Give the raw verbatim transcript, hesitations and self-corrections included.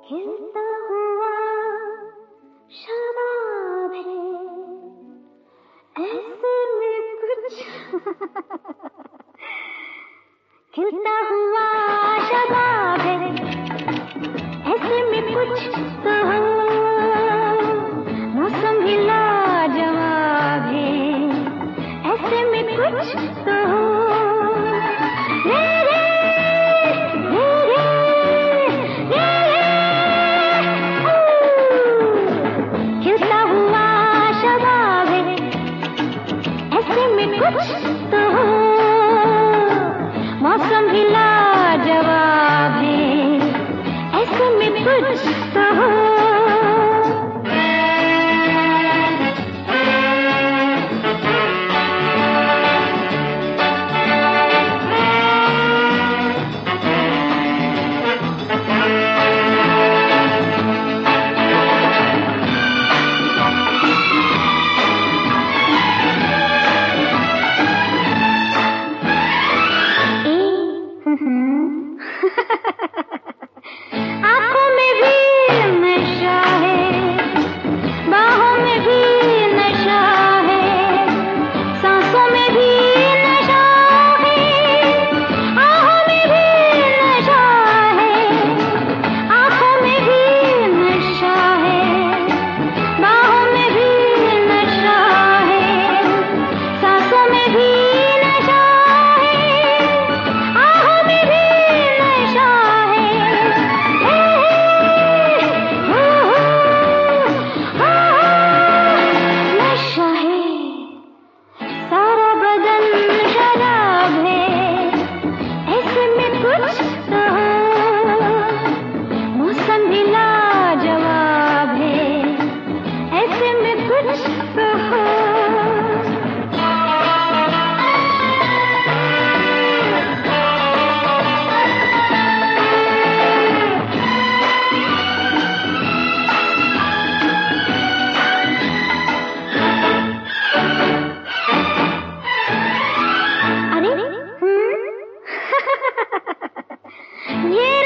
खिलता हुआ शबाब है, ऐसे में कुछ खिलता हुआ शबाब है, ऐसे में कुछ तो हो, मौसम भी लाजवाब है, ऐसे में कुछ तो हो। रे रे रे रे रे रे खिलता हुआ शबाब है, ऐसे में कुछ तो हो, मौसम भी लाजवाब है, ऐसे में कुछ तो हो। आँखों में भी नशा है, बाहों में भी नशा है, सांसों में भी नशा है, आहों में भी नशा है, आँखों में भी नशा है, बाहों में भी नशा है, सांसों में भी नशा है, आहों में भी नशा है। नशा है, सारा बदन शराब है, ऐसे में कुछ तो हो, मौसम भी लाजवाब है, ऐसे में कुछ तो हो। अरे हम्म ये